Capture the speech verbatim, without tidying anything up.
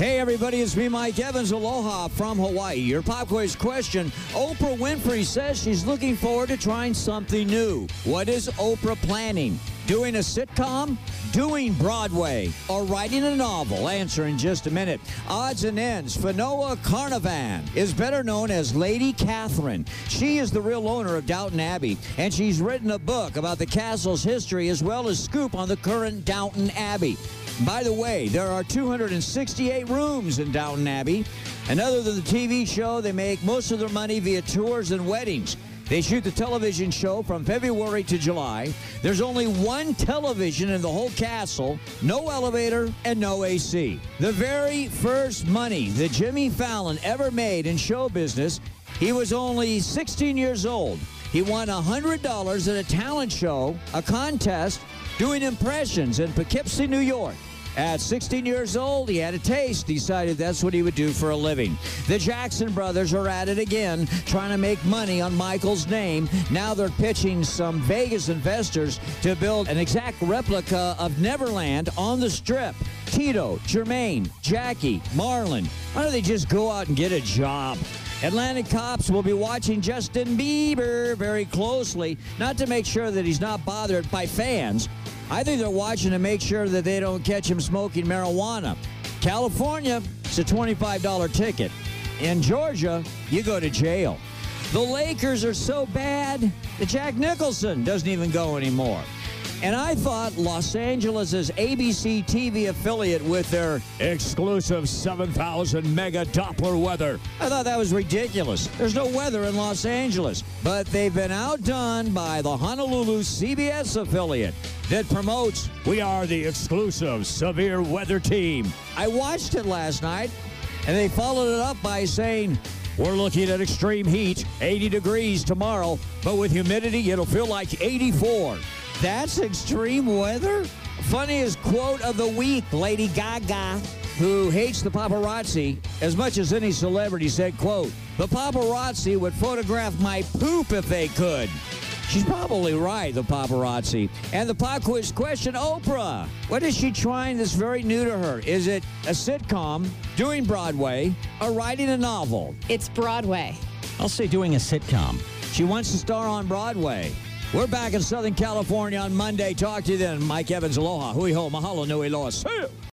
Hey, everybody, it's me, Mike Evans. Aloha from Hawaii. Your pop quiz question. Oprah Winfrey says she's looking forward to trying something new. What is Oprah planning? Doing a sitcom? Doing Broadway? Or writing a novel? Answer in just a minute. Odds and ends. Fanoa Carnavan is better known as Lady Catherine. She is the real owner of Downton Abbey, and she's written a book about the castle's history as well as scoop on the current Downton Abbey. By the way, there are two hundred sixty-eight rooms in Downton Abbey, and other than the T V show, they make most of their money via tours and weddings. They shoot the television show from February to July. There's only one television in the whole castle, no elevator, and no A C. The very first money that Jimmy Fallon ever made in show business, he was only sixteen years old. He won one hundred dollars at a talent show, a contest, doing impressions in Poughkeepsie, New York. At sixteen years old, he had a taste, decided that's what he would do for a living. The Jackson brothers are at it again, trying to make money on Michael's name. Now they're pitching some Vegas investors to build an exact replica of Neverland on the Strip. Tito, Jermaine, Jackie, Marlon, why don't they just go out and get a job? Atlantic cops will be watching Justin Bieber very closely, not to make sure that he's not bothered by fans. I think they're watching to make sure that they don't catch him smoking marijuana. California, it's a twenty-five dollar ticket. In Georgia, you go to jail. The Lakers are so bad that Jack Nicholson doesn't even go anymore. And I thought Los Angeles' A B C T V affiliate with their exclusive seven thousand mega Doppler weather, I thought that was ridiculous. There's no weather in Los Angeles. But they've been outdone by the Honolulu C B S affiliate that promotes, we are the exclusive severe weather team. I watched it last night, and they followed it up by saying, we're looking at extreme heat, eighty degrees tomorrow, but with humidity, it'll feel like eighty-four. That's extreme weather? Funniest quote of the week, Lady Gaga, who hates the paparazzi as much as any celebrity, said, quote, the paparazzi would photograph my poop if they could. She's probably right, the paparazzi. And the pop quiz question, Oprah. What is she trying that's very new to her? Is it a sitcom, doing Broadway, or writing a novel? It's Broadway. I'll say doing a sitcom. She wants to star on Broadway. We're back in Southern California on Monday. Talk to you then. Mike Evans, aloha, hui ho, mahalo nui loa. See you.